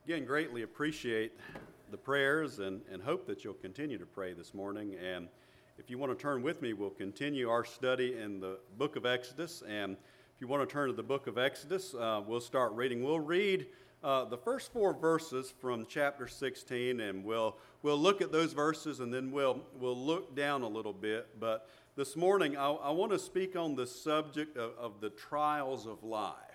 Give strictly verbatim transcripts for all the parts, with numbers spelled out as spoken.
Again, greatly appreciate the prayers and, and hope that you'll continue to pray this morning. And if you want to turn with me, we'll continue our study in the book of Exodus. And if you want to turn to the book of Exodus, uh, we'll start reading. We'll read uh, the first four verses from chapter sixteen, and we'll we'll look at those verses, and then we'll we'll look down a little bit. But this morning, I, I want to speak on the subject of, of the trials of life.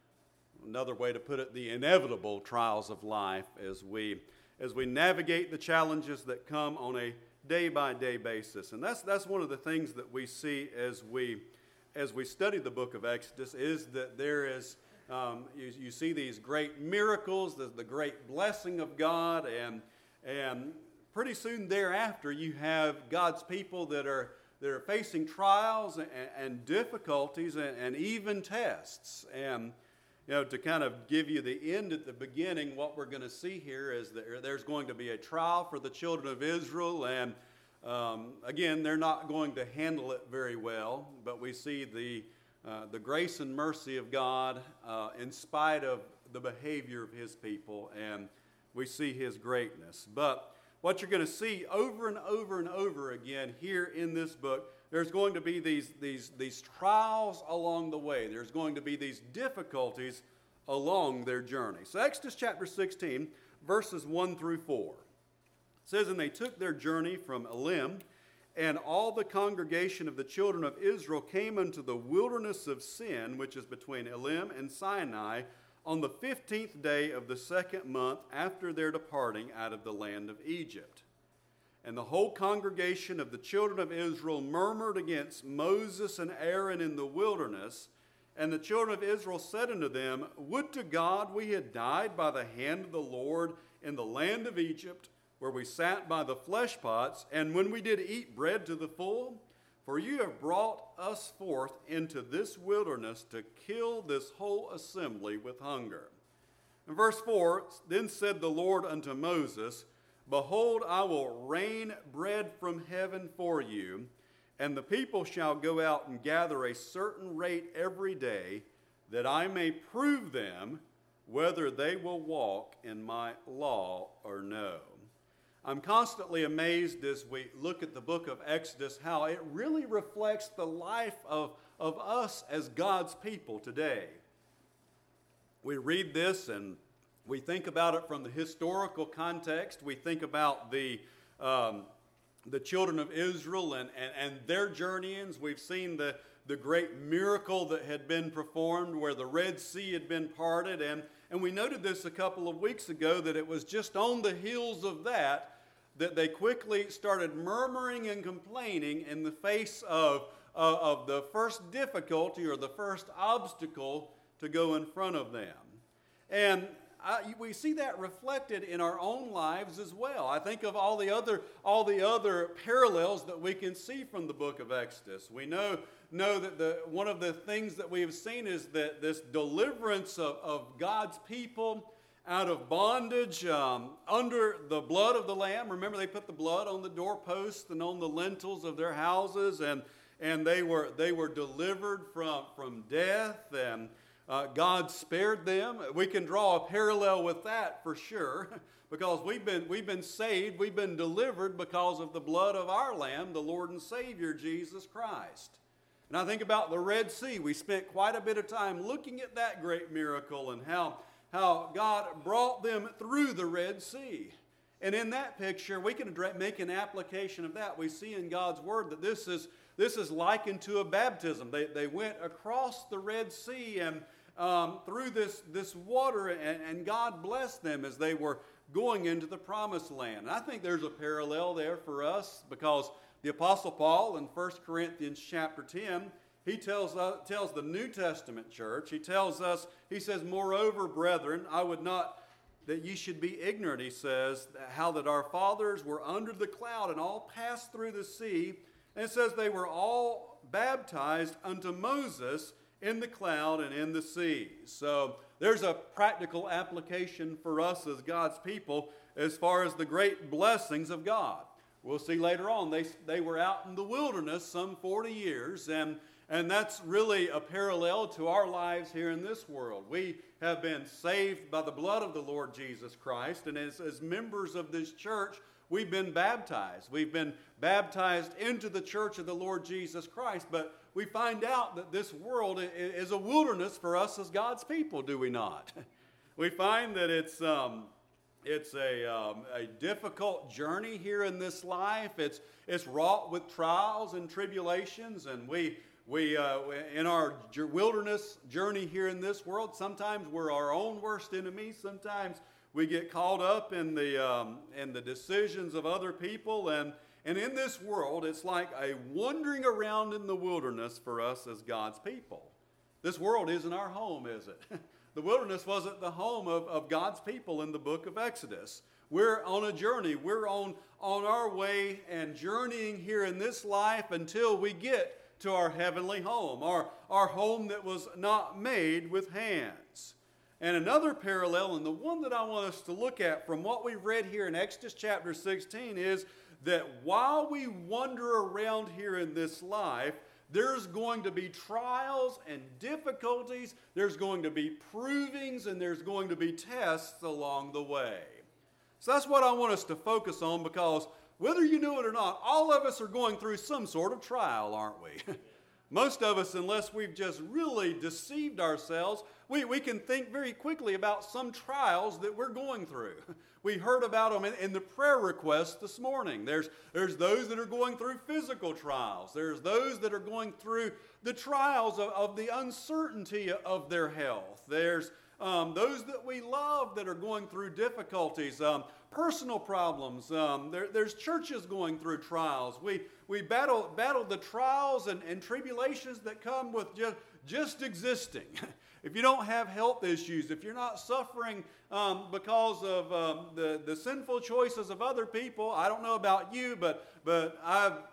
Another way to put it, the inevitable trials of life as we as we navigate the challenges that come on a day-by-day basis. And that's that's one of the things that we see as we as we study the book of Exodus, is that there is um, you, you see these great miracles, the, the great blessing of God, and and pretty soon thereafter you have God's people that are that are facing trials and, and difficulties and, and even tests. And You know, to kind of give you the end at the beginning, what we're going to see here is that there's going to be a trial for the children of Israel, and um, again, they're not going to handle it very well, but we see the uh, the grace and mercy of God uh, in spite of the behavior of His people, and we see His greatness. But what you're going to see over and over and over again here in this book, there's going to be these, these, these trials along the way. There's going to be these difficulties along their journey. So Exodus chapter sixteen, verses one through four. It says, "And they took their journey from Elim, and all the congregation of the children of Israel came unto the wilderness of Sin, which is between Elim and Sinai, on the fifteenth day of the second month after their departing out of the land of Egypt. And the whole congregation of the children of Israel murmured against Moses and Aaron in the wilderness. And the children of Israel said unto them, Would to God we had died by the hand of the Lord in the land of Egypt, where we sat by the flesh pots, and when we did eat bread to the full. For you have brought us forth into this wilderness to kill this whole assembly with hunger." In verse four, "Then said the Lord unto Moses, Behold, I will rain bread from heaven for you, and the people shall go out and gather a certain rate every day, that I may prove them whether they will walk in my law or no." I'm constantly amazed as we look at the book of Exodus how it really reflects the life of, of us as God's people today. We read this and we think about it from the historical context. We think about the um, the children of Israel and, and, and their journeyings. We've seen the, the great miracle that had been performed where the Red Sea had been parted. And, and we noted this a couple of weeks ago, that it was just on the heels of that that they quickly started murmuring and complaining in the face of, of, of the first difficulty or the first obstacle to go in front of them. And I, we see that reflected in our own lives as well. I think of all the other all the other parallels that we can see from the book of Exodus. We know know that the one of the things that we have seen is that this deliverance of, of God's people out of bondage um, under the blood of the Lamb. Remember, they put the blood on the doorposts and on the lintels of their houses, and and they were they were delivered from from death, and Uh, God spared them. We can draw a parallel with that for sure, because we've been we've been saved, we've been delivered because of the blood of our Lamb, the Lord and Savior Jesus Christ. And I think about the Red Sea. We spent quite a bit of time looking at that great miracle and how how God brought them through the Red Sea. And in that picture, we can make an application of that. We see in God's Word that this is this is likened to a baptism. They they went across the Red Sea and um, through this this water, and, and God blessed them as they were going into the Promised Land. And I think there's a parallel there for us, because the Apostle Paul in First Corinthians chapter ten, he tells uh, tells the New Testament church, he tells us, he says, "Moreover, brethren, I would not that ye should be ignorant," he says, "how that our fathers were under the cloud and all passed through the sea." And it says they were all baptized unto Moses in the cloud and in the sea. So there's a practical application for us as God's people as far as the great blessings of God. We'll see later on, they, they were out in the wilderness some forty years, and, And that's really a parallel to our lives here in this world. We have been saved by the blood of the Lord Jesus Christ, and as, as members of this church, we've been baptized. We've been baptized into the church of the Lord Jesus Christ, but we find out that this world is a wilderness for us as God's people, do we not? We find that it's um, it's a um, a difficult journey here in this life. It's it's wrought with trials and tribulations, and we we uh, in our wilderness journey here in this world, sometimes we're our own worst enemies. Sometimes we get caught up in the um, in the decisions of other people, and and in this world, it's like a wandering around in the wilderness for us as God's people. This world isn't our home, is it? The wilderness wasn't the home of, of God's people in the book of Exodus. We're on a journey. We're on, on our way and journeying here in this life until we get to our heavenly home, our, our home that was not made with hands. And another parallel, and the one that I want us to look at from what we read here in Exodus chapter sixteen, is that while we wander around here in this life, there's going to be trials and difficulties, there's going to be provings, and there's going to be tests along the way. So that's what I want us to focus on, because whether you know it or not, all of us are going through some sort of trial, aren't we? Most of us, unless we've just really deceived ourselves, we, we can think very quickly about some trials that we're going through. We heard about them in, in the prayer request this morning. There's, there's those that are going through physical trials. There's those that are going through the trials of, of the uncertainty of their health. There's um, those that we love that are going through difficulties, um, personal problems. Um, there, there's churches going through trials. We, we battle, battle the trials and, and tribulations that come with just, just existing. If you don't have health issues, if you're not suffering um, because of um, the, the sinful choices of other people, I don't know about you, but, but I've, uh,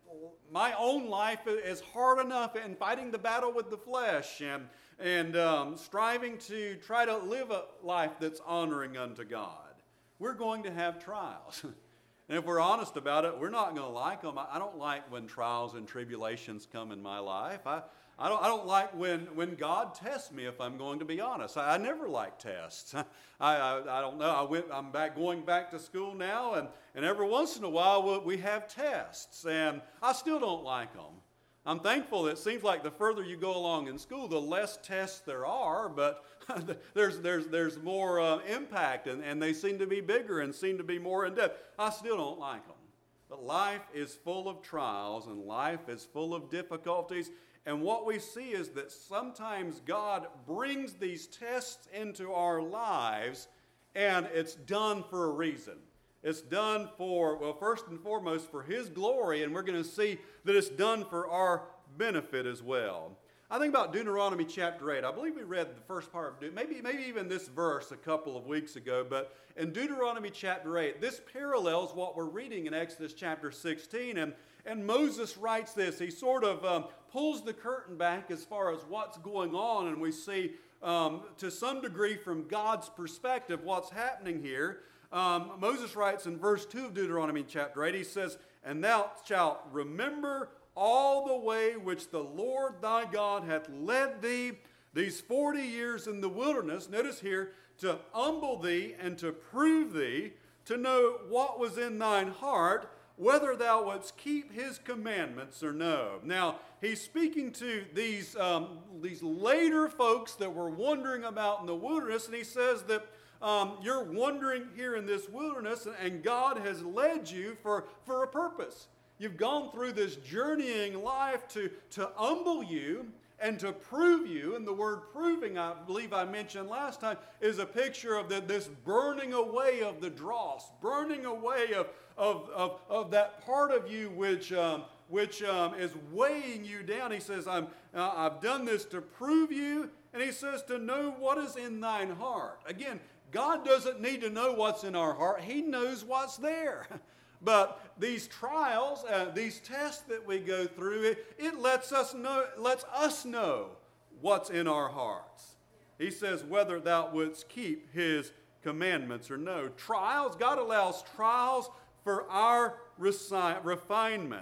my own life is hard enough in fighting the battle with the flesh and, and um, striving to try to live a life that's honoring unto God. We're going to have trials. And if we're honest about it, we're not going to like them. I don't like when trials and tribulations come in my life. I, I don't, I don't like when, when God tests me, if I'm going to be honest. I, I never like tests. I, I, I don't know. I went, I'm back going back to school now, and, and every once in a while we have tests, and I still don't like them. I'm thankful that it seems like the further you go along in school, the less tests there are, but there's, there's, there's more uh, impact, and, and they seem to be bigger and seem to be more in-depth. I still don't like them. But life is full of trials, and life is full of difficulties. And what we see is that sometimes God brings these tests into our lives, and it's done for a reason. It's done for, well, first and foremost, for His glory, and we're going to see that it's done for our benefit as well. I think about Deuteronomy chapter eight. I believe we read the first part of Deuteronomy, maybe, maybe even this verse a couple of weeks ago, but in Deuteronomy chapter eight, this parallels what we're reading in Exodus chapter sixteen, and, and Moses writes this. He sort of um, pulls the curtain back as far as what's going on, and we see um, to some degree from God's perspective what's happening here. Um, Moses writes in verse two of Deuteronomy chapter eight, he says, "And thou shalt remember all the way which the Lord thy God hath led thee these forty years in the wilderness," notice here, "to humble thee and to prove thee, to know what was in thine heart, whether thou wouldst keep his commandments or no." Now, he's speaking to these, um, these later folks that were wandering about in the wilderness, and he says that um, you're wandering here in this wilderness, and God has led you for, for a purpose. You've gone through this journeying life to, to humble you and to prove you. And the word proving, I believe I mentioned last time, is a picture of the, this burning away of the dross, burning away of, of, of, of that part of you which, um, which um, is weighing you down. He says, I'm, uh, I've done this to prove you. And he says to know what is in thine heart. Again, God doesn't need to know what's in our heart. He knows what's there. But these trials, uh, these tests that we go through, it, it lets us know, lets us know what's in our hearts. He says, whether thou wouldst keep his commandments or no. Trials, God allows trials for our resi- refinement.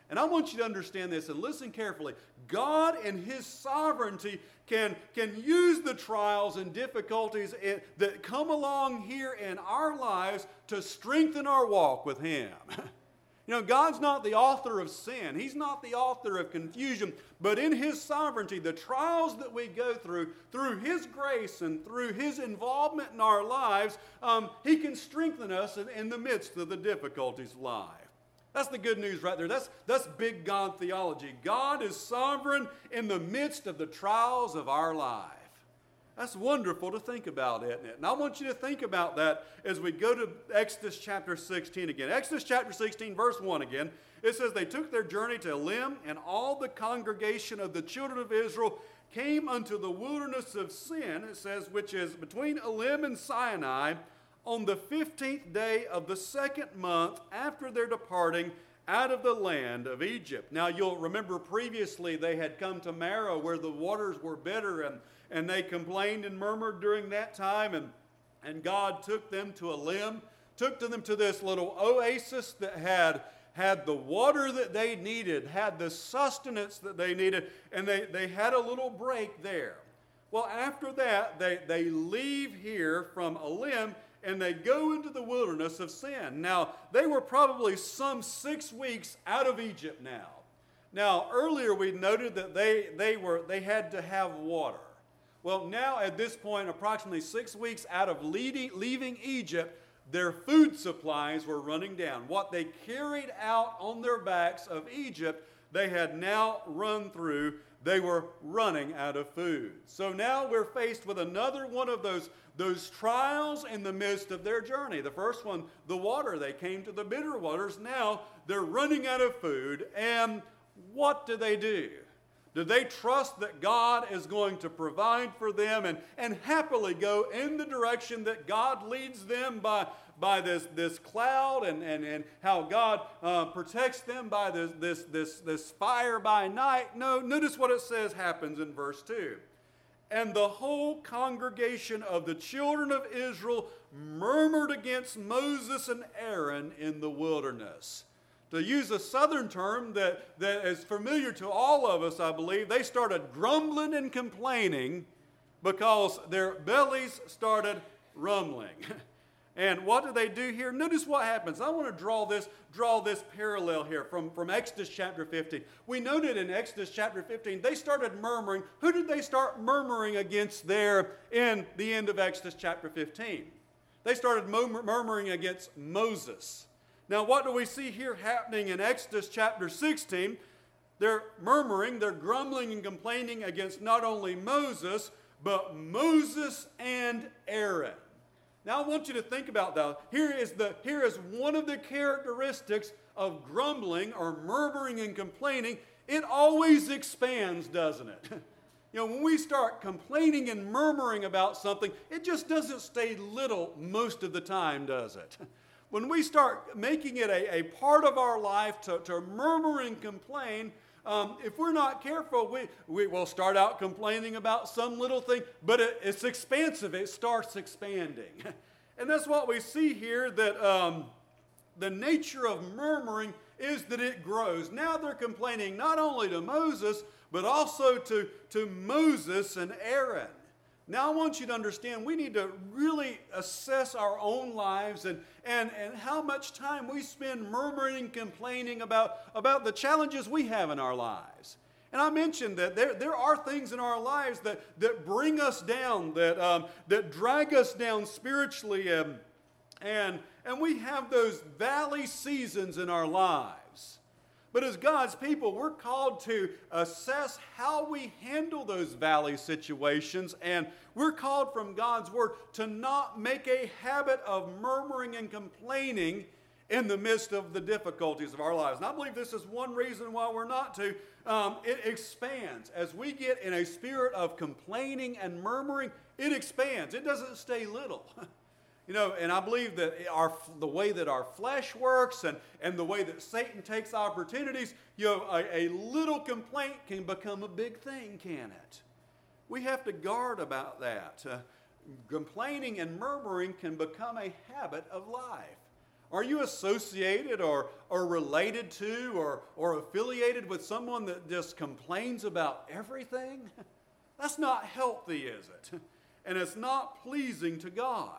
And I want you to understand this and listen carefully. God in His sovereignty can, can use the trials and difficulties in, that come along here in our lives to strengthen our walk with Him. You know, God's not the author of sin. He's not the author of confusion. But in His sovereignty, the trials that we go through, through His grace and through His involvement in our lives, um, He can strengthen us in, in the midst of the difficulties of life. That's the good news right there. That's, that's big God theology. God is sovereign in the midst of the trials of our life. That's wonderful to think about, isn't it? And I want you to think about that as we go to Exodus chapter sixteen again. Exodus chapter sixteen, verse one again. It says, they took their journey to Elim, and all the congregation of the children of Israel came unto the wilderness of Sin, it says, which is between Elim and Sinai, on the fifteenth day of the second month after their departing out of the land of Egypt. Now you'll remember previously they had come to Marah where the waters were bitter, and, and they complained and murmured during that time, and, and God took them to Elim, took to them to this little oasis that had, had the water that they needed, had the sustenance that they needed, and they, they had a little break there. Well, after that, they, they leave here from Elim, and they go into the wilderness of Sin. Now, they were probably some six weeks out of Egypt now. Now, earlier we noted that they, they, were, they had to have water. Well, now at this point, approximately six weeks out of leading, leaving Egypt, their food supplies were running down. What they carried out on their backs of Egypt, they had now run through. They were running out of food. So now we're faced with another one of those, those trials in the midst of their journey. The first one, the water. They came to the bitter waters. Now they're running out of food. And what do they do? Do they trust that God is going to provide for them and, and happily go in the direction that God leads them by, by this, this cloud and, and, and how God uh, protects them by this, this, this, this fire by night? No, notice what it says happens in verse two. And the whole congregation of the children of Israel murmured against Moses and Aaron in the wilderness. To use a southern term that, that is familiar to all of us, I believe, they started grumbling and complaining because their bellies started rumbling. And what do they do here? Notice what happens. I want to draw this, draw this parallel here from, from Exodus chapter fifteen. We noted in Exodus chapter fifteen, they started murmuring. Who did they start murmuring against there in the end of Exodus chapter fifteen? They started murmuring against Moses. Now, what do we see here happening in Exodus chapter sixteen? They're murmuring, they're grumbling and complaining against not only Moses, but Moses and Aaron. Now, I want you to think about that. Here is, the, here is one of the characteristics of grumbling or murmuring and complaining. It always expands, doesn't it? You know, when we start complaining and murmuring about something, it just doesn't stay little most of the time, does it? When we start making it a, a part of our life to, to murmur and complain, um, if we're not careful, we, we will start out complaining about some little thing, but it, it's expansive. It starts expanding. And that's what we see here, that um, the nature of murmuring is that it grows. Now they're complaining not only to Moses, but also to, to Moses and Aaron. Now I want you to understand we need to really assess our own lives and, and, and how much time we spend murmuring and complaining about, about the challenges we have in our lives. And I mentioned that there, there are things in our lives that, that bring us down, that, um, that drag us down spiritually, and, and, and we have those valley seasons in our lives. But as God's people, we're called to assess how we handle those valley situations, and we're called from God's Word to not make a habit of murmuring and complaining in the midst of the difficulties of our lives. And I believe this is one reason why we're not to. Um, it expands. As we get in a spirit of complaining and murmuring, it expands. It doesn't stay little. You know, and I believe that our, the way that our flesh works and, and the way that Satan takes opportunities, you know, a, a little complaint can become a big thing, can it? We have to guard about that. Uh, complaining and murmuring can become a habit of life. Are you associated or, or related to or, or affiliated with someone that just complains about everything? That's not healthy, is it? And it's not pleasing to God.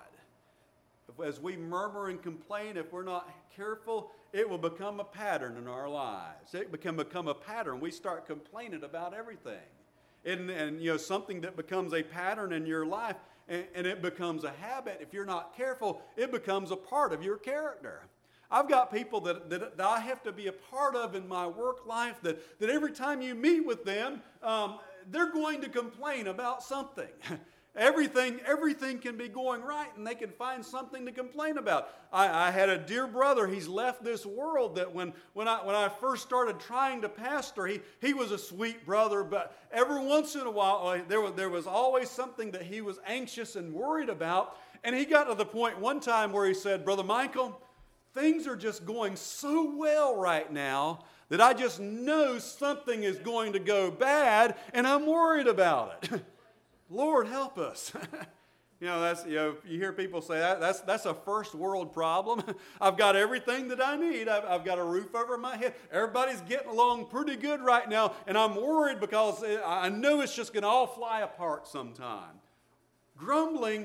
As we murmur and complain, if we're not careful, it will become a pattern in our lives. It can become a pattern. We start complaining about everything. And, and you know, something that becomes a pattern in your life, and, and it becomes a habit, if you're not careful, it becomes a part of your character. I've got people that, that, that I have to be a part of in my work life that, that every time you meet with them, um, they're going to complain about something. Everything, everything can be going right, and they can find something to complain about. I, I had a dear brother. He's left this world. That when when I when I first started trying to pastor, he he was a sweet brother. But every once in a while, there was there was always something that he was anxious and worried about. And he got to the point one time where he said, "Brother Michael, things are just going so well right now that I just know something is going to go bad, and I'm worried about it." Lord, help us. You know, that's, you know, you hear people say that, that's, that's a first world problem. I've got everything that I need. I've, I've got a roof over my head. Everybody's getting along pretty good right now, and I'm worried because I know it's just going to all fly apart sometime. Grumbling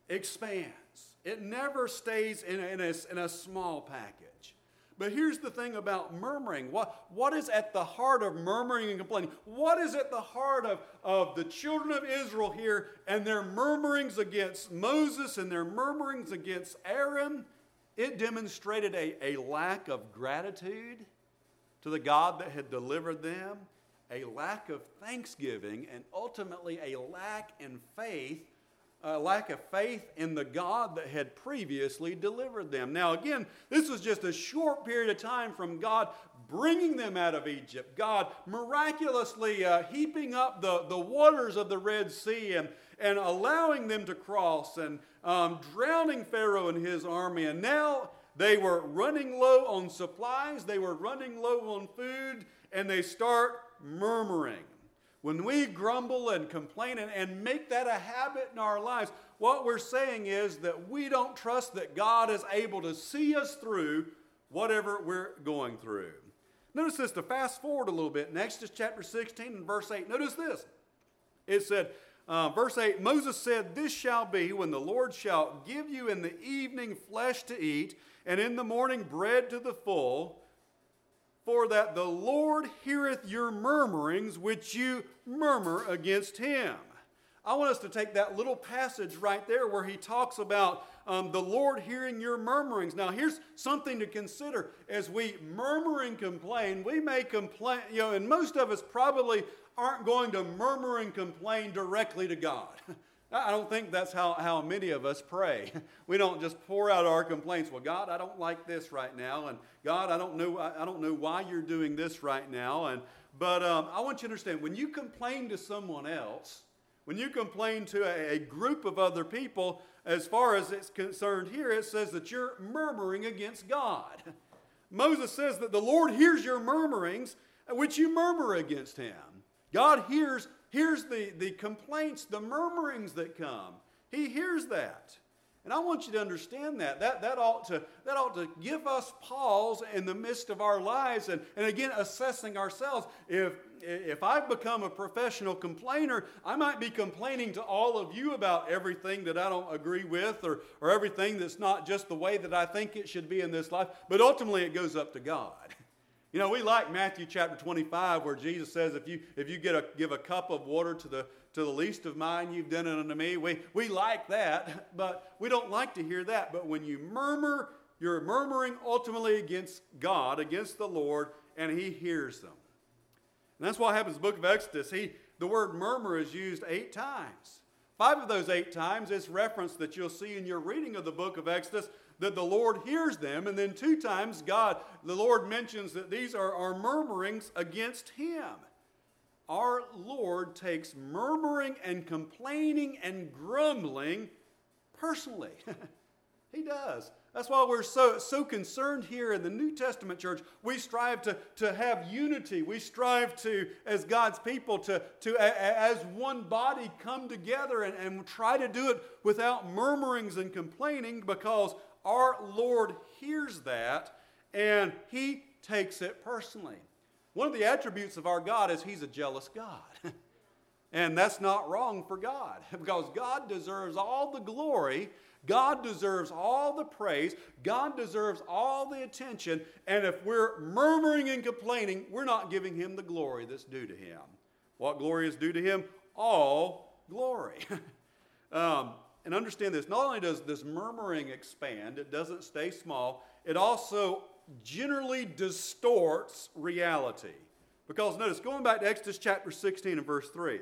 expands. It never stays in a, in a, in a small package. But here's the thing about murmuring. What, what is at the heart of murmuring and complaining? What is at the heart of, of the children of Israel here and their murmurings against Moses and their murmurings against Aaron? It demonstrated a, a lack of gratitude to the God that had delivered them, a lack of thanksgiving, and ultimately a lack in faith A lack of faith in the God that had previously delivered them. Now again, this was just a short period of time from God bringing them out of Egypt. God miraculously uh, heaping up the, the waters of the Red Sea and, and allowing them to cross and um, drowning Pharaoh and his army. And now they were running low on supplies, they were running low on food, and they start murmuring. When we grumble and complain and, and make that a habit in our lives, what we're saying is that we don't trust that God is able to see us through whatever we're going through. Notice this, to fast forward a little bit, in Exodus chapter sixteen and verse eight, notice this. It said, uh, verse eight, Moses said, "This shall be when the Lord shall give you in the evening flesh to eat, and in the morning bread to the full, for that the Lord heareth your murmurings which you murmur against him." I want us to take that little passage right there where he talks about um, the Lord hearing your murmurings. Now here's something to consider. As we murmur and complain, we may complain, you know, and most of us probably aren't going to murmur and complain directly to God. I don't think that's how, how many of us pray. We don't just pour out our complaints. Well, God, I don't like this right now, and God, I don't know, I don't know why you're doing this right now. And but um, I want you to understand, when you complain to someone else, when you complain to a, a group of other people, as far as it's concerned here, it says that you're murmuring against God. Moses says that the Lord hears your murmurings, which you murmur against him. God hears Here's the, the complaints, the murmurings that come. He hears that. And I want you to understand that. That, that, ought, to, that ought to give us pause in the midst of our lives. And, and again, assessing ourselves. If, if I've become a professional complainer, I might be complaining to all of you about everything that I don't agree with, or, or everything that's not just the way that I think it should be in this life. But ultimately, it goes up to God. You know, we like Matthew chapter twenty-five, where Jesus says, if you if you get a, give a cup of water to the to the least of mine, you've done it unto me. We, we like that, but we don't like to hear that. But when you murmur, you're murmuring ultimately against God, against the Lord, and he hears them. And that's what happens in the book of Exodus. He, the word murmur is used eight times. Five of those eight times is referenced that you'll see in your reading of the book of Exodus, that the Lord hears them. And then two times God, the Lord mentions that these are our murmurings against him. Our Lord takes murmuring and complaining and grumbling personally. He does. That's why we're so, so concerned here in the New Testament church. We strive to, to have unity. We strive to, as God's people, to, to a, as one body come together and, and try to do it without murmurings and complaining, because our Lord hears that, and he takes it personally. One of the attributes of our God is he's a jealous God. And that's not wrong for God, because God deserves all the glory, God deserves all the praise, God deserves all the attention, and if we're murmuring and complaining, we're not giving him the glory that's due to him. What glory is due to him? All glory. um, and understand this, not only does this murmuring expand, it doesn't stay small, it also generally distorts reality. Because notice, going back to Exodus chapter sixteen and verse three.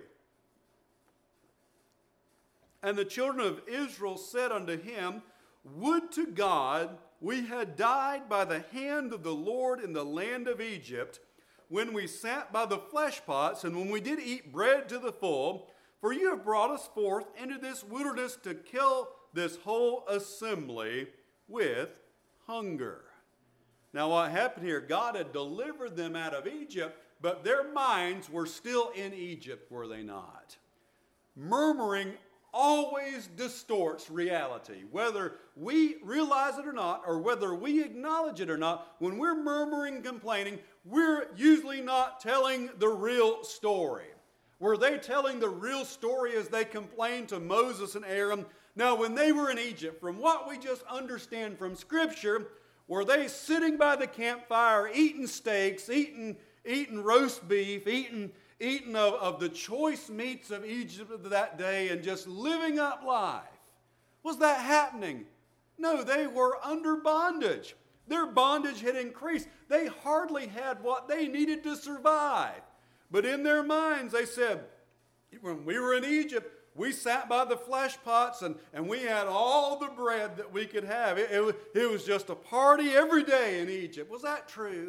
And the children of Israel said unto him, Would to God we had died by the hand of the Lord in the land of Egypt, when we sat by the flesh pots, and when we did eat bread to the full, for you have brought us forth into this wilderness to kill this whole assembly with hunger. Now what happened here, God had delivered them out of Egypt, but their minds were still in Egypt, were they not? Murmuring always distorts reality. Whether we realize it or not, or whether we acknowledge it or not, when we're murmuring and complaining, we're usually not telling the real story. Were they telling the real story as they complained to Moses and Aaron? Now, when they were in Egypt, from what we just understand from Scripture, were they sitting by the campfire, eating steaks, eating, eating roast beef, eating eating of, of the choice meats of Egypt of that day and just living up life? Was that happening? No, they were under bondage. Their bondage had increased. They hardly had what they needed to survive. But in their minds, they said, when we were in Egypt, we sat by the flesh pots and, and we had all the bread that we could have. It, it, it was just a party every day in Egypt. Was that true?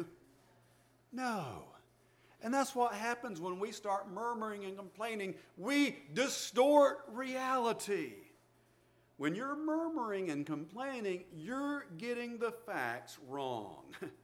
No. And that's what happens when we start murmuring and complaining. We distort reality. When you're murmuring and complaining, you're getting the facts wrong.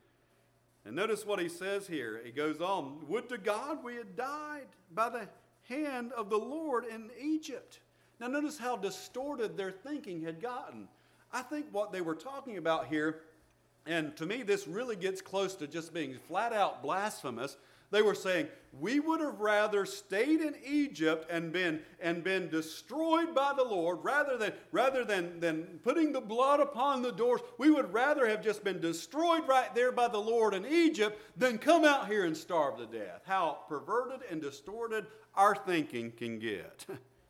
And notice what he says here. He goes on, Would to God we had died by the hand of the Lord in Egypt. Now notice how distorted their thinking had gotten. I think what they were talking about here, and to me this really gets close to just being flat out blasphemous. They were saying, we would have rather stayed in Egypt and been, and been destroyed by the Lord rather than, rather than, than putting the blood upon the doors. We would rather have just been destroyed right there by the Lord in Egypt than come out here and starve to death. How perverted and distorted our thinking can get.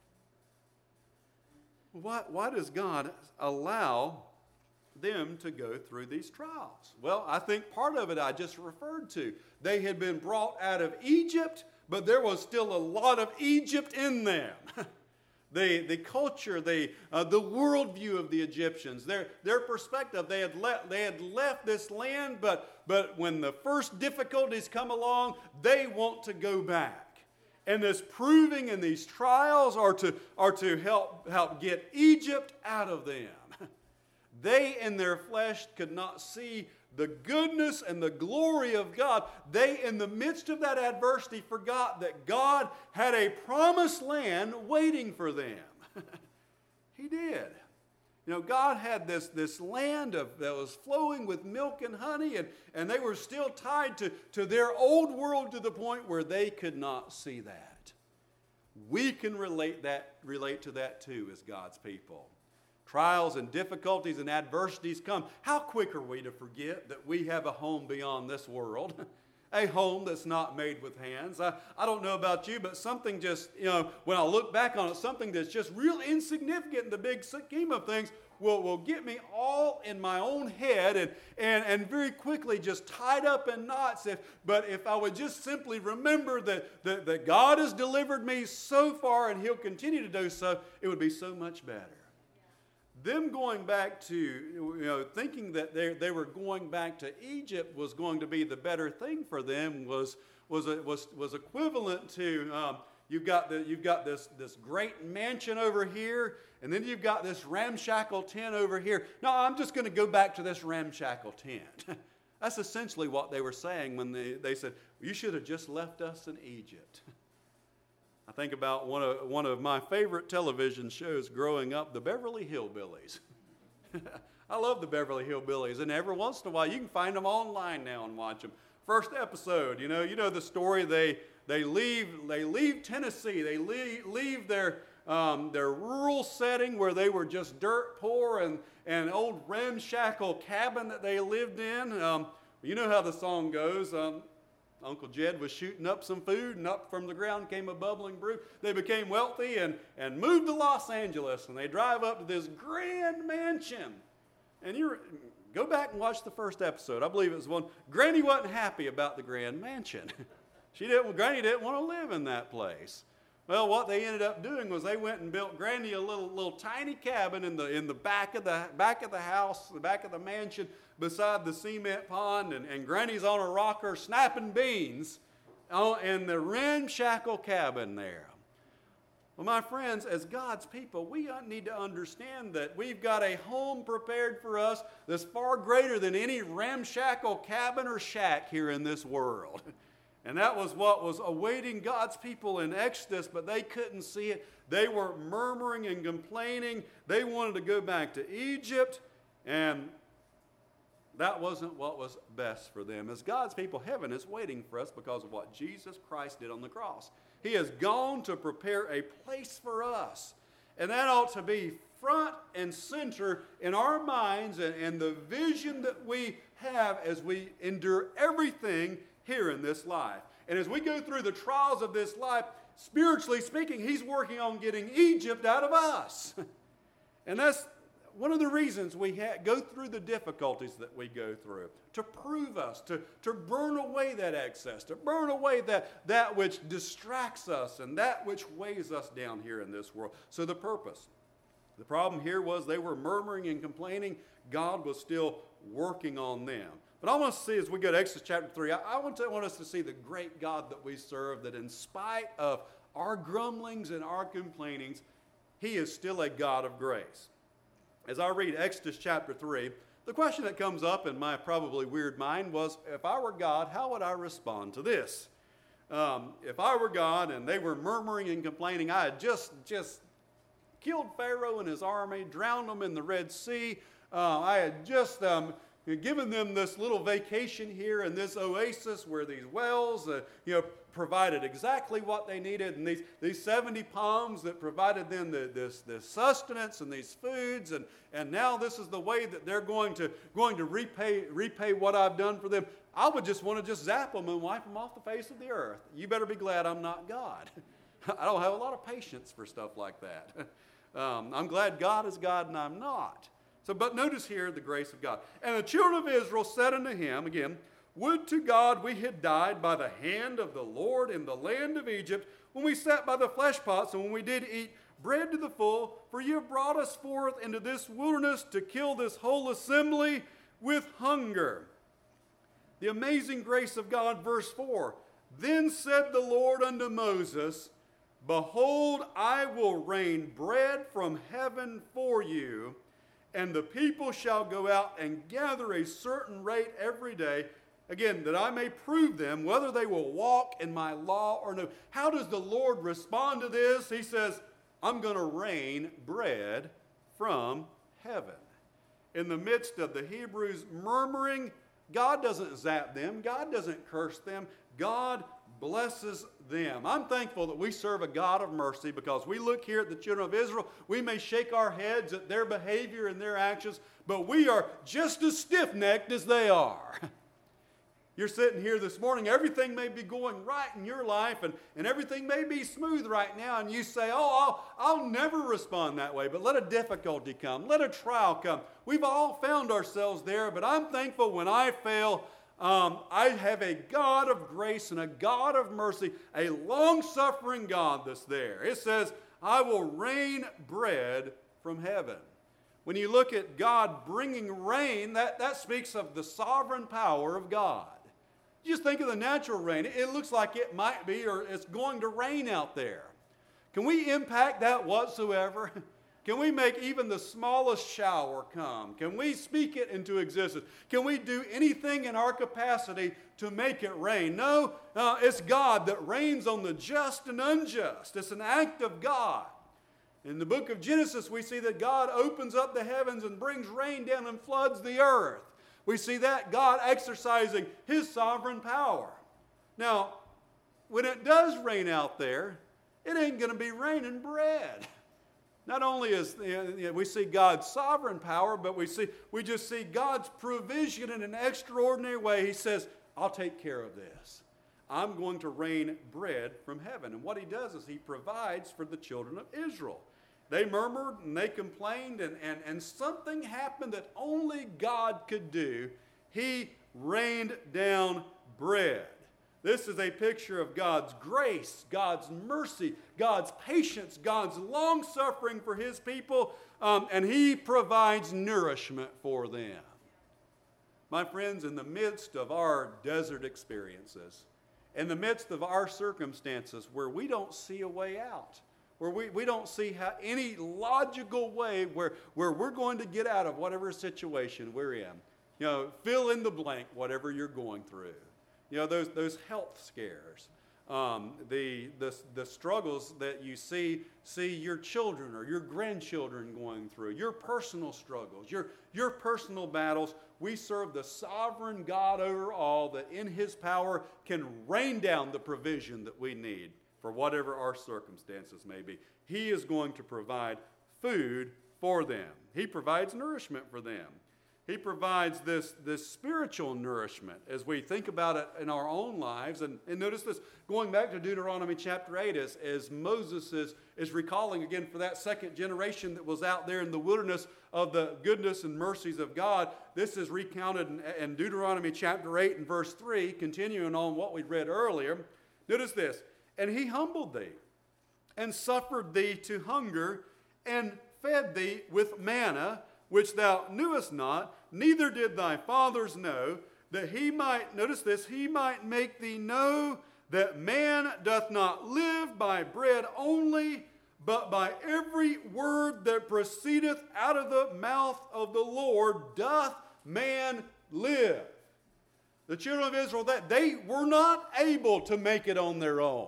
Why, why does God allow them to go through these trials? Well, I think part of it I just referred to. They had been brought out of Egypt, but there was still a lot of Egypt in them. the, the culture, the, uh, the worldview of the Egyptians, their, their perspective, they had, le- they had left this land, but, but when the first difficulties come along, they want to go back. And this proving and these trials are to, are to help, help get Egypt out of them. They in their flesh could not see the goodness and the glory of God. They, in the midst of that adversity, forgot that God had a promised land waiting for them. He did. You know, God had this, this land of, that was flowing with milk and honey, and, and they were still tied to, to their old world to the point where they could not see that. We can relate that relate to that too as God's people. Trials and difficulties and adversities come. How quick are we to forget that we have a home beyond this world? A home that's not made with hands. I, I don't know about you, but something just, you know, when I look back on it, something that's just real insignificant in the big scheme of things will, will get me all in my own head and, and, and very quickly just tied up in knots. If, but if I would just simply remember that, that, that God has delivered me so far and He'll continue to do so, it would be so much better. Them going back to, you know, thinking that they, they were going back to Egypt was going to be the better thing for them was was a, was was equivalent to um, you've got the you've got this this great mansion over here, and then you've got this ramshackle tent over here. No, I'm just going to go back to this ramshackle tent. That's essentially what they were saying when they, they said, you should have just left us in Egypt. I think about one of one of my favorite television shows growing up, the Beverly Hillbillies. I love the Beverly Hillbillies, and every once in a while you can find them online now and watch them. First episode, you know, you know the story. They they leave they leave Tennessee. They leave leave their um, their rural setting where they were just dirt poor and an old ramshackle cabin that they lived in. Um, you know how the song goes. Um, Uncle Jed was shooting up some food, and up from the ground came a bubbling brew. They became wealthy and, and moved to Los Angeles, and they drive up to this grand mansion. And you go back and watch the first episode. I believe it was one. Granny wasn't happy about the grand mansion. she didn't. Granny didn't want to live in that place. Well, what they ended up doing was they went and built Granny a little little tiny cabin in the in the back of the back of the house, the back of the mansion, beside the cement pond, and, and Granny's on a rocker snapping beans uh, in the ramshackle cabin there. Well, my friends, as God's people, we need to understand that we've got a home prepared for us that's far greater than any ramshackle cabin or shack here in this world. And that was what was awaiting God's people in Exodus, but they couldn't see it. They were murmuring and complaining. They wanted to go back to Egypt, and that wasn't what was best for them. As God's people, heaven is waiting for us because of what Jesus Christ did on the cross. He has gone to prepare a place for us. And that ought to be front and center in our minds and, and the vision that we have as we endure everything here in this life. And as we go through the trials of this life, spiritually speaking, He's working on getting Egypt out of us. And that's one of the reasons we ha- go through the difficulties that we go through, to prove us, to, to burn away that excess, to burn away that, that which distracts us and that which weighs us down here in this world. So the purpose. The problem here was they were murmuring and complaining. God was still working on them. But I want to see, as we go to Exodus chapter three, I, I want, to, want us to see the great God that we serve, that in spite of our grumblings and our complainings, He is still a God of grace. As I read Exodus chapter three, the question that comes up in my probably weird mind was, if I were God, how would I respond to this? Um, if I were God and they were murmuring and complaining, I had just, just killed Pharaoh and his army, drowned them in the Red Sea. Uh, I had just um, given them this little vacation here in this oasis where these wells, uh, you know, provided exactly what they needed, and these, these seventy palms that provided them the, this, this sustenance and these foods, and, and now this is the way that they're going to, going to repay, repay what I've done for them. I would just want to just zap them and wipe them off the face of the earth. You better be glad I'm not God. I don't have a lot of patience for stuff like that. Um, I'm glad God is God and I'm not. So, but notice here the grace of God. And the children of Israel said unto him, again, would to God we had died by the hand of the Lord in the land of Egypt, when we sat by the flesh pots, and when we did eat bread to the full, for you have brought us forth into this wilderness to kill this whole assembly with hunger. The amazing grace of God, verse four. Then said the Lord unto Moses, behold, I will rain bread from heaven for you, and the people shall go out and gather a certain rate every day, again, that I may prove them whether they will walk in my law or no. How does the Lord respond to this? He says, I'm going to rain bread from heaven. In the midst of the Hebrews murmuring, God doesn't zap them. God doesn't curse them. God blesses them. I'm thankful that we serve a God of mercy, because we look here at the children of Israel. We may shake our heads at their behavior and their actions, but we are just as stiff-necked as they are. You're sitting here this morning, everything may be going right in your life, and, and everything may be smooth right now, and you say, oh, I'll, I'll never respond that way. But let a difficulty come. Let a trial come. We've all found ourselves there, but I'm thankful when I fail, um, I have a God of grace and a God of mercy, a long-suffering God that's there. It says, I will rain bread from heaven. When you look at God bringing rain, that, that speaks of the sovereign power of God. You just think of the natural rain. It looks like it might be, or it's going to rain out there. Can we impact that whatsoever? Can we make even the smallest shower come? Can we speak it into existence? Can we do anything in our capacity to make it rain? No, uh, it's God that rains on the just and unjust. It's an act of God. In the book of Genesis, we see that God opens up the heavens and brings rain down and floods the earth. We see that God exercising His sovereign power. Now, when it does rain out there, it ain't going to be raining bread. Not only is you know, we see God's sovereign power, but we see we just see God's provision in an extraordinary way. He says, I'll take care of this. I'm going to rain bread from heaven. And what He does is He provides for the children of Israel. They murmured and they complained, and, and, and something happened that only God could do. He rained down bread. This is a picture of God's grace, God's mercy, God's patience, God's long-suffering for His people, um, and He provides nourishment for them. My friends, in the midst of our desert experiences, in the midst of our circumstances where we don't see a way out, where we, we don't see how any logical way where, where we're going to get out of whatever situation we're in. You know, fill in the blank, whatever you're going through. You know, those, those health scares, um, the, the, the struggles that you see, see your children or your grandchildren going through, your personal struggles, your, your personal battles. We serve the sovereign God over all, that in His power can rain down the provision that we need for whatever our circumstances may be. He is going to provide food for them. He provides nourishment for them. He provides this, this spiritual nourishment as we think about it in our own lives. And, and notice this, going back to Deuteronomy chapter eight, as, as Moses is, is recalling again for that second generation that was out there in the wilderness of the goodness and mercies of God. This is recounted in, in Deuteronomy chapter eight and verse three, continuing on what we read earlier. Notice this, and He humbled thee and suffered thee to hunger and fed thee with manna, which thou knewest not, neither did thy fathers know, that He might, notice this, He might make thee know that man doth not live by bread only, but by every word that proceedeth out of the mouth of the Lord doth man live. The children of Israel, that they were not able to make it on their own.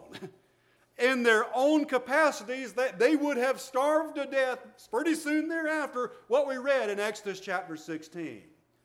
In their own capacities, that they would have starved to death pretty soon thereafter, what we read in Exodus chapter sixteen.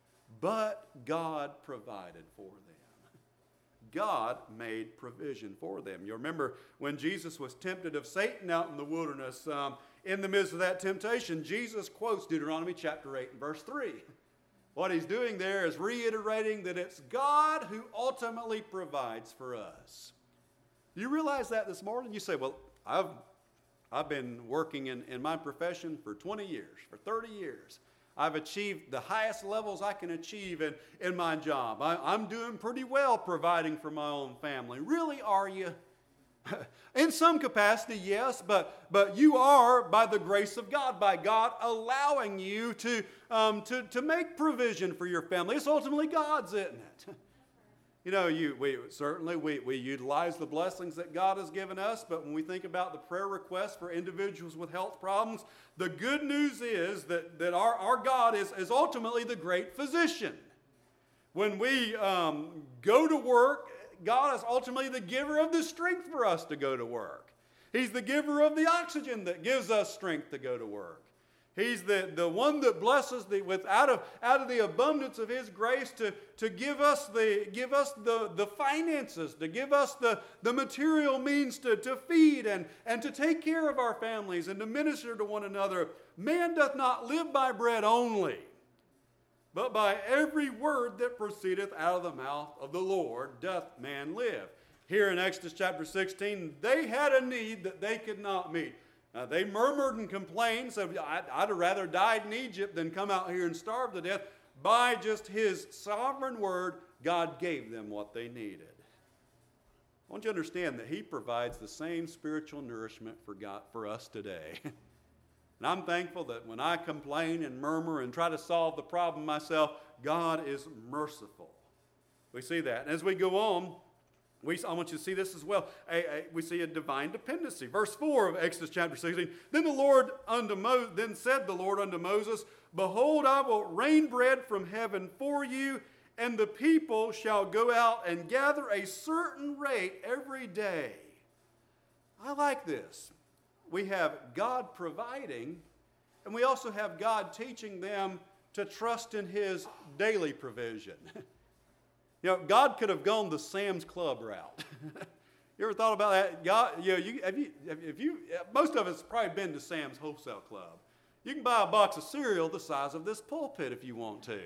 But God provided for them. God made provision for them. You remember when Jesus was tempted of Satan out in the wilderness, um, in the midst of that temptation, Jesus quotes Deuteronomy chapter eight and verse three. What He's doing there is reiterating that it's God who ultimately provides for us. Do you realize that this morning? You say, well, I've, I've been working in, in my profession for twenty years, for thirty years. I've achieved the highest levels I can achieve in, in my job. I, I'm doing pretty well providing for my own family. Really, are you? In some capacity, yes, but, but you are by the grace of God, by God allowing you to, um, to, to make provision for your family. It's ultimately God's, isn't it? You know, you, we certainly we, we utilize the blessings that God has given us, but when we think about the prayer requests for individuals with health problems, the good news is that, that our, our God is, is ultimately the great physician. When we um, go to work, God is ultimately the giver of the strength for us to go to work. He's the giver of the oxygen that gives us strength to go to work. He's the, the one that blesses the, with out of, out of the abundance of His grace to, to give us, the, give us the, the finances, to give us the, the material means to, to feed and, and to take care of our families and to minister to one another. Man doth not live by bread only, but by every word that proceedeth out of the mouth of the Lord doth man live. Here in Exodus chapter sixteen, they had a need that they could not meet. Uh, they murmured and complained, said, I'd, I'd have rather died in Egypt than come out here and starve to death. By just His sovereign word, God gave them what they needed. I want you to understand that He provides the same spiritual nourishment for God, for us today. And I'm thankful that when I complain and murmur and try to solve the problem myself, God is merciful. We see that. And as we go on, We, I want you to see this as well. A, a, we see a divine dependency. Verse four of Exodus chapter sixteen. Then the Lord unto Mo, then said the Lord unto Moses, Behold, I will rain bread from heaven for you, and the people shall go out and gather a certain rate every day. I like this. we have God providing, and we also have God teaching them to trust in His daily provision. You know, God could have gone the Sam's Club route. You ever thought about that? God, you know, you, have you, if you, most of us have probably been to Sam's Wholesale Club. You can buy a box of cereal the size of this pulpit if you want to.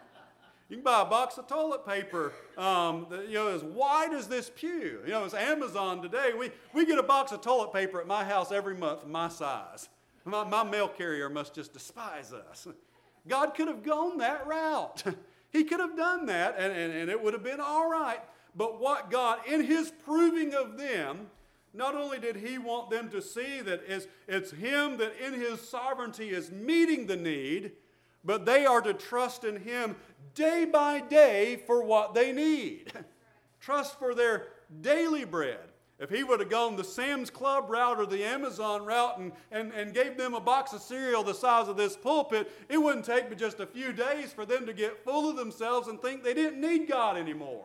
You can buy a box of toilet paper, um, you know, as wide as this pew. You know, it's Amazon today. We, we get a box of toilet paper at my house every month my size. My, my mail carrier must just despise us. God could have gone that route. He could have done that, and, and, and it would have been all right. But what God, in His proving of them, not only did He want them to see that it's, it's Him that in His sovereignty is meeting the need, but they are to trust in Him day by day for what they need. Trust for their daily bread. If He would have gone the Sam's Club route or the Amazon route and, and, and gave them a box of cereal the size of this pulpit, it wouldn't take but just a few days for them to get full of themselves and think they didn't need God anymore.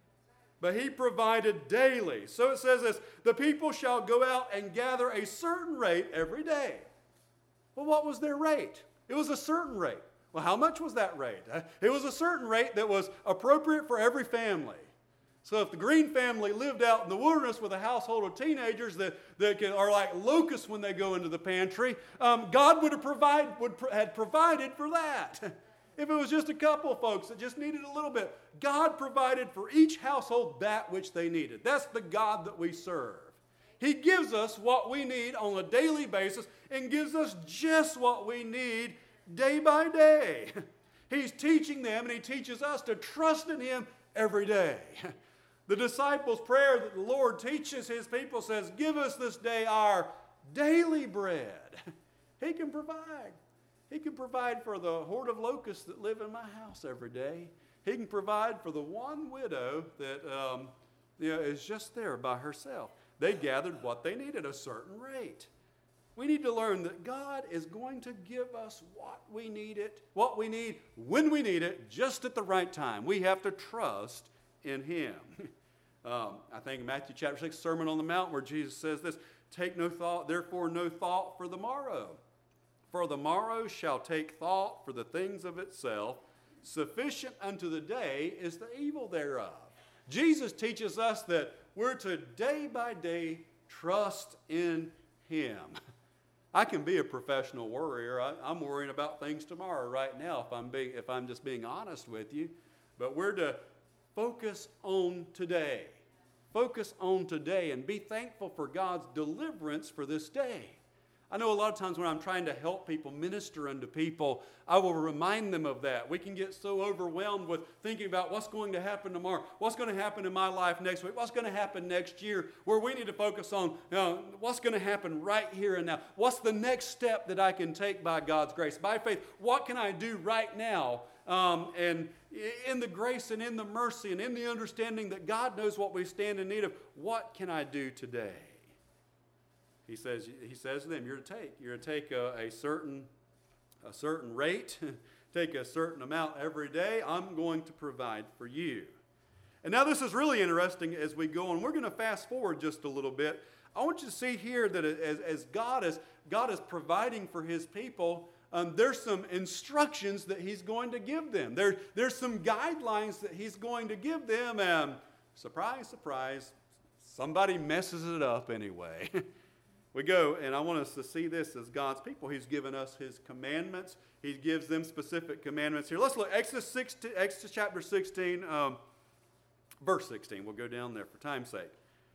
But He provided daily. So it says this, the people shall go out and gather a certain rate every day. Well, what was their rate? It was a certain rate. Well, how much was that rate? It was a certain rate that was appropriate for every family. So if the Green family lived out in the wilderness with a household of teenagers that, that can, are like locusts when they go into the pantry, um, God would have provide, would, had provided for that. If it was just a couple of folks that just needed a little bit, God provided for each household that which they needed. That's the God that we serve. He gives us what we need on a daily basis and gives us just what we need day by day. He's teaching them, and He teaches us to trust in Him every day. The disciples' prayer that the Lord teaches His people says, give us this day our daily bread. He can provide. He can provide for the horde of locusts that live in my house every day. He can provide for the one widow that um, you know, is just there by herself. They gathered what they needed at a certain rate. We need to learn that God is going to give us what we need it, what we need, when we need it, just at the right time. We have to trust in Him. Um, I think in Matthew chapter six, Sermon on the Mount, where Jesus says this, take no thought, therefore no thought for the morrow. For the morrow shall take thought for the things of itself. Sufficient unto the day is the evil thereof. Jesus teaches us that we're to day by day trust in Him. I can be a professional worrier. I, I'm worrying about things tomorrow right now if I'm, being, if I'm just being honest with you. But we're to focus on today. Focus on today and be thankful for God's deliverance for this day. I know a lot of times when I'm trying to help people, minister unto people, I will remind them of that. We can get so overwhelmed with thinking about what's going to happen tomorrow, what's going to happen in my life next week, what's going to happen next year, where we need to focus on you know, what's going to happen right here and now. What's the next step that I can take by God's grace? By faith, what can I do right now? Um, and in the grace and in the mercy and in the understanding that God knows what we stand in need of, what can I do today? He says, he says to them, you're to take. You're to take a, a certain a certain rate, take a certain amount every day. I'm going to provide for you. And now this is really interesting as we go on. We're going to fast forward just a little bit. I want you to see here that as, as God is God is providing for His people, um, there's some instructions that He's going to give them. There, there's some guidelines that He's going to give them. And surprise, surprise, somebody messes it up anyway. We go, and I want us to see this as God's people. He's given us His commandments. He gives them specific commandments here. Let's look, Exodus, sixteen, Exodus chapter sixteen, um, verse sixteen. We'll go down there for time's sake.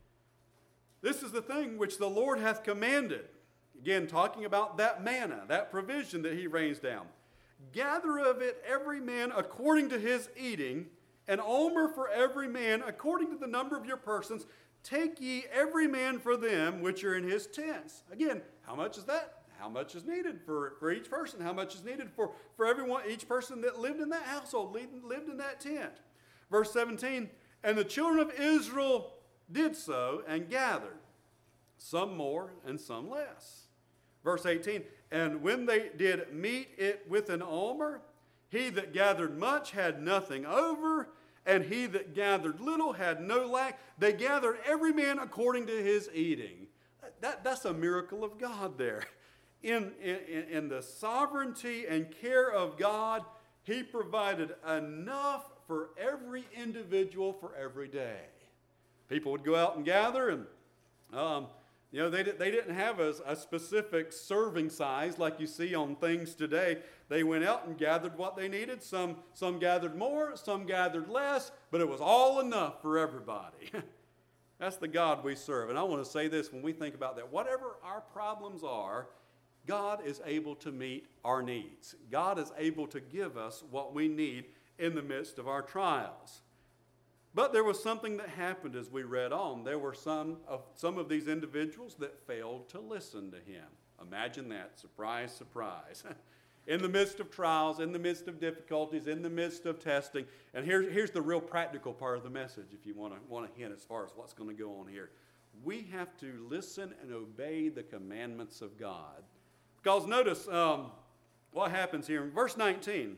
This is the thing which the Lord hath commanded. Again, talking about that manna, that provision that He rains down. Gather of it every man according to his eating, an omer for every man according to the number of your persons. Take ye every man for them which are in his tents. Again, how much is that? How much is needed for, for each person? How much is needed for, for everyone, each person that lived in that household, lived, lived in that tent? Verse seventeen, and the children of Israel did so and gathered, some more and some less. Verse eighteen, and when they did meet it with an omer, he that gathered much had nothing over, and he that gathered little had no lack. They gathered every man according to his eating. that, that's a miracle of God there. In, in, in the sovereignty and care of God, He provided enough for every individual for every day. People would go out and gather, and um, you know they, they didn't have a, a specific serving size like you see on things today. They went out and gathered what they needed. Some, some gathered more, some gathered less, but it was all enough for everybody. That's the God we serve. And I want to say this when we think about that. Whatever our problems are, God is able to meet our needs. God is able to give us what we need in the midst of our trials. But there was something that happened as we read on. There were some of, some of these individuals that failed to listen to Him. Imagine that. Surprise, surprise. In the midst of trials, in the midst of difficulties, in the midst of testing. And here, here's the real practical part of the message, if you want to want to hint as far as what's going to go on here. We have to listen and obey the commandments of God. Because notice um, what happens here. In verse nineteen,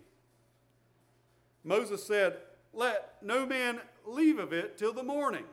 Moses said, "Let no man leave of it till the morning."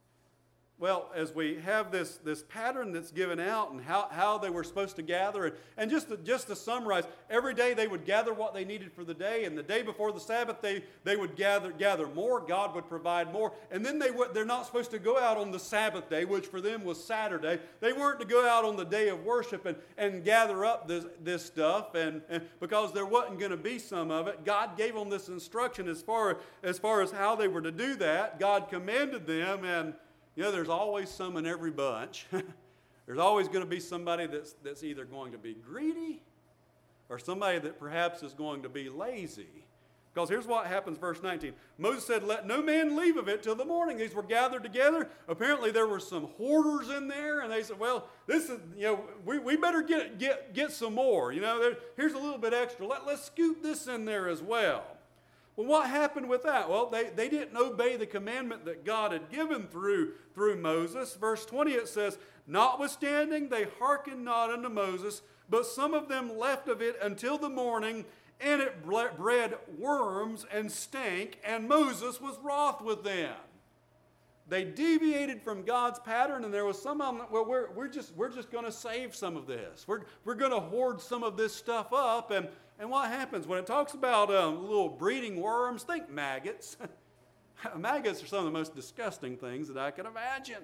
Well, as we have this, this pattern that's given out and how, how they were supposed to gather, and, and just, to, just to summarize, every day they would gather what they needed for the day, and the day before the Sabbath they, they would gather gather more. God would provide more. And then they would, they're not supposed to go out on the Sabbath day, which for them was Saturday. They weren't to go out on the day of worship and, and gather up this, this stuff, and, and because there wasn't going to be some of it. God gave them this instruction as far, as far as how they were to do that. God commanded them, and you know, there's always some in every bunch. There's always going to be somebody that's, that's either going to be greedy or somebody that perhaps is going to be lazy. Because here's what happens, verse nineteen. Moses said, "Let no man leave of it till the morning." These were gathered together. Apparently there were some hoarders in there, and they said, well, this is, you know, we, we better get, get, get some more. You know, there, here's a little bit extra. Let, let's scoop this in there as well. Well, what happened with that? Well, they, they didn't obey the commandment that God had given through, through Moses. Verse twenty, it says, "Notwithstanding, they hearkened not unto Moses, but some of them left of it until the morning, and it bred worms and stank, and Moses was wroth with them." They deviated from God's pattern, and there was some of them, well, we're, we're just, we're just going to save some of this. We're, we're going to hoard some of this stuff up, and And what happens when it talks about um, little breeding worms? Think maggots. Maggots are some of the most disgusting things that I can imagine.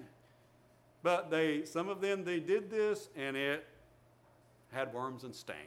But they, some of them, they did this, and it had worms and stank.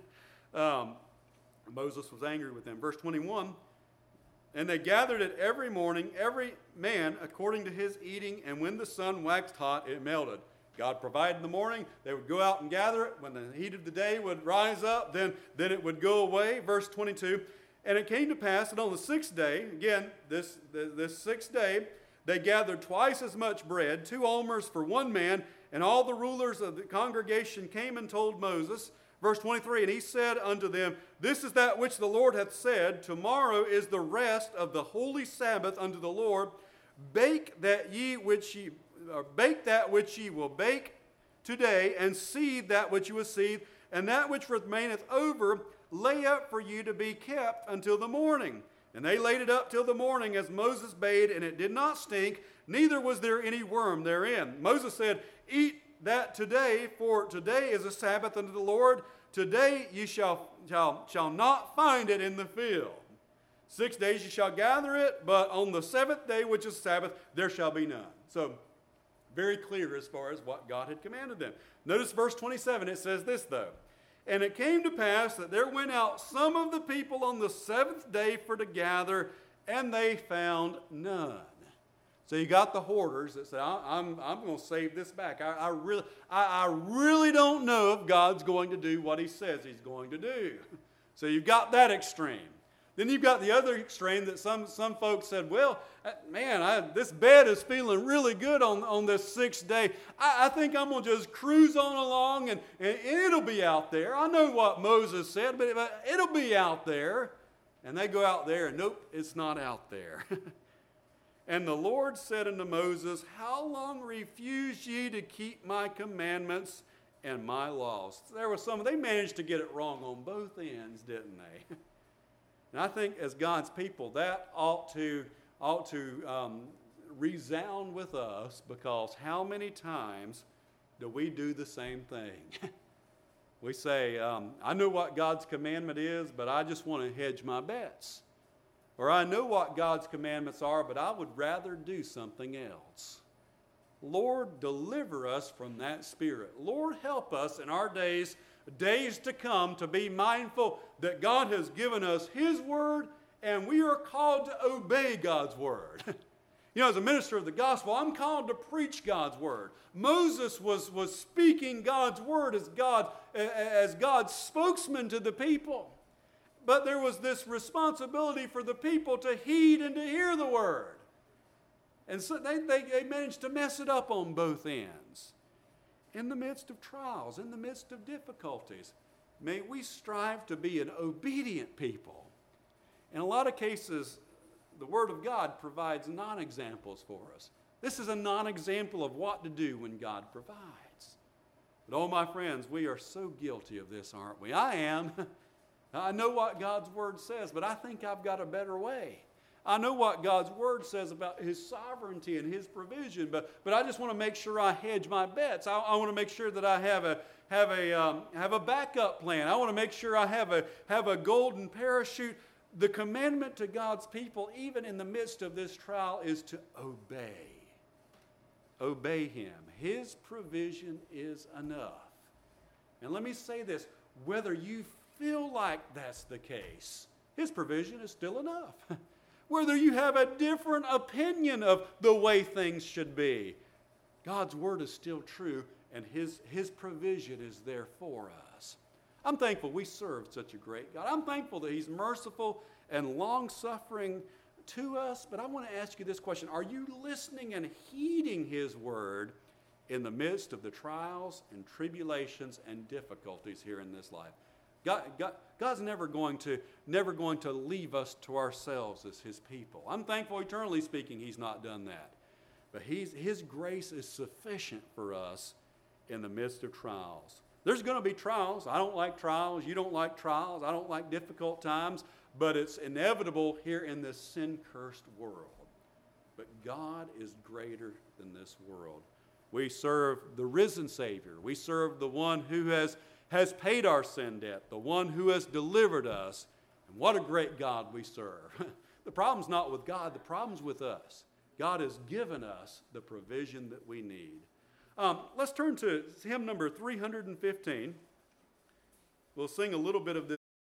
um, Moses was angry with them. Verse twenty-one, "And they gathered it every morning, every man according to his eating, and when the sun waxed hot, it melted." God provided in the morning. They would go out and gather it. When the heat of the day would rise up, then, then it would go away. Verse twenty-two, "And it came to pass that on the sixth day," again, this, this, this sixth day, "they gathered twice as much bread, two omers for one man, and all the rulers of the congregation came and told Moses." Verse twenty-three, "And he said unto them, This is that which the Lord hath said, Tomorrow is the rest of the holy Sabbath unto the Lord. Bake that ye which ye Or bake that which ye will bake today, and seethe that which you will seethe, and that which remaineth over lay up for you to be kept until the morning. And they laid it up till the morning, as Moses bade, and it did not stink, neither was there any worm therein. Moses said, Eat that today, for today is a Sabbath unto the Lord. Today ye shall, shall, shall not find it in the field. Six days ye shall gather it, but on the seventh day, which is Sabbath, there shall be none." So, very clear as far as what God had commanded them. Notice verse twenty-seven, it says this though. "And it came to pass that there went out some of the people on the seventh day for to gather, and they found none." So you got the hoarders that said, I'm, I'm going to save this back. I, I, really, I, I really don't know if God's going to do what He says He's going to do. So you've got that extreme. Then you've got the other extreme that some, some folks said, well, man, I, this bed is feeling really good on, on this sixth day. I, I think I'm going to just cruise on along and, and it'll be out there. I know what Moses said, but it, it'll be out there. And they go out there and nope, it's not out there. "And the Lord said unto Moses, How long refuse ye to keep my commandments and my laws?" There was some, they managed to get it wrong on both ends, didn't they? And I think as God's people, that ought to, ought to um, resound with us, because how many times do we do the same thing? We say, um, I know what God's commandment is, but I just want to hedge my bets. Or I know what God's commandments are, but I would rather do something else. Lord, deliver us from that spirit. Lord, help us in our days, days to come, to be mindful that God has given us His word, and we are called to obey God's word. You know, as a minister of the gospel, I'm called to preach God's word. Moses was, was speaking God's word as, God, as God's spokesman to the people. But there was this responsibility for the people to heed and to hear the word. And so they, they, they managed to mess it up on both ends. In the midst of trials, in the midst of difficulties, may we strive to be an obedient people. In a lot of cases, the Word of God provides non-examples for us. This is a non-example of what to do when God provides. But oh, my friends, we are so guilty of this, aren't we? I am. I know what God's Word says, but I think I've got a better way. I know what God's Word says about His sovereignty and His provision, but, but I just want to make sure I hedge my bets. I, I want to make sure that I have a, have, a, um, have a backup plan. I want to make sure I have a, have a golden parachute. The commandment to God's people, even in the midst of this trial, is to obey. Obey Him. His provision is enough. And let me say this, whether you feel like that's the case, His provision is still enough. Whether you have a different opinion of the way things should be, God's word is still true, and His, His provision is there for us. I'm thankful we serve such a great God. I'm thankful that He's merciful and long-suffering to us. But I want to ask you this question. Are you listening and heeding His word in the midst of the trials and tribulations and difficulties here in this life? God, God, God's never going to, never going to leave us to ourselves as His people. I'm thankful, eternally speaking, He's not done that. But he's, His grace is sufficient for us in the midst of trials. There's going to be trials. I don't like trials. You don't like trials. I don't like difficult times. But it's inevitable here in this sin-cursed world. But God is greater than this world. We serve the risen Savior. We serve the one who has, has paid our sin debt, the one who has delivered us. And what a great God we serve. The problem's not with God. The problem's with us. God has given us the provision that we need. Um, let's turn to hymn number three hundred fifteen. We'll sing a little bit of this.